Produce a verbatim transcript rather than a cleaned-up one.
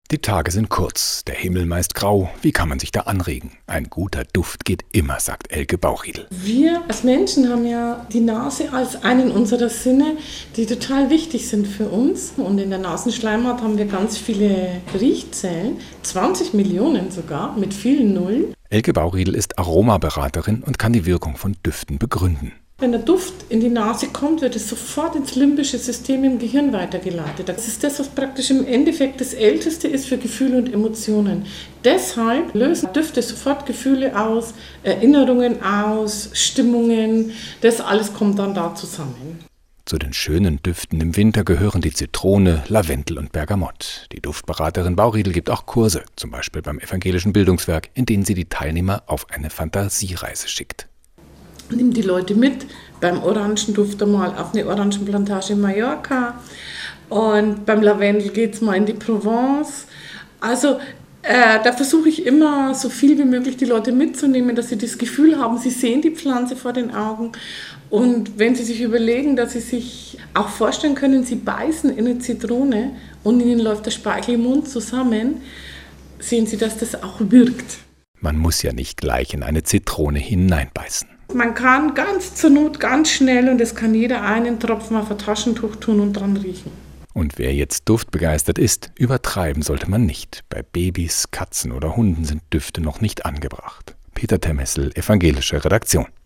Die Tage sind kurz, der Himmel meist grau. Wie kann man sich da anregen? Ein guter Duft geht immer, sagt Elke Bauchriedl. Wir als Menschen haben ja die Nase als einen unserer Sinne, die total wichtig sind für uns. Und in der Nasenschleimhaut haben wir ganz viele Riechzellen, zwanzig Millionen sogar, mit vielen Nullen. Elke Bauchriedl ist Aromaberaterin und kann die Wirkung von Düften begründen. Wenn der Duft in die Nase kommt, wird es sofort ins limbische System im Gehirn weitergeleitet. Das ist das, was praktisch im Endeffekt das Älteste ist für Gefühle und Emotionen. Deshalb lösen Düfte sofort Gefühle aus, Erinnerungen aus, Stimmungen. Das alles kommt dann da zusammen. Zu den schönen Düften im Winter gehören die Zitrone, Lavendel und Bergamott. Die Duftberaterin Bauchriedl gibt auch Kurse, zum Beispiel beim Evangelischen Bildungswerk, in denen sie die Teilnehmer auf eine Fantasiereise schickt. Nimm die Leute mit beim Orangenduft einmal auf eine Orangenplantage in Mallorca und beim Lavendel geht es mal in die Provence. Also äh, da versuche ich immer so viel wie möglich die Leute mitzunehmen, dass sie das Gefühl haben, sie sehen die Pflanze vor den Augen und wenn sie sich überlegen, dass sie sich auch vorstellen können, sie beißen in eine Zitrone und ihnen läuft der Speichel im Mund zusammen, sehen sie, dass das auch wirkt. Man muss ja nicht gleich in eine Zitrone hineinbeißen. Man kann ganz zur Not ganz schnell, und das kann jeder, einen Tropfen auf ein Taschentuch tun und dran riechen. Und wer jetzt duftbegeistert ist, übertreiben sollte man nicht. Bei Babys, Katzen oder Hunden sind Düfte noch nicht angebracht. Peter Temessel, Evangelische Redaktion.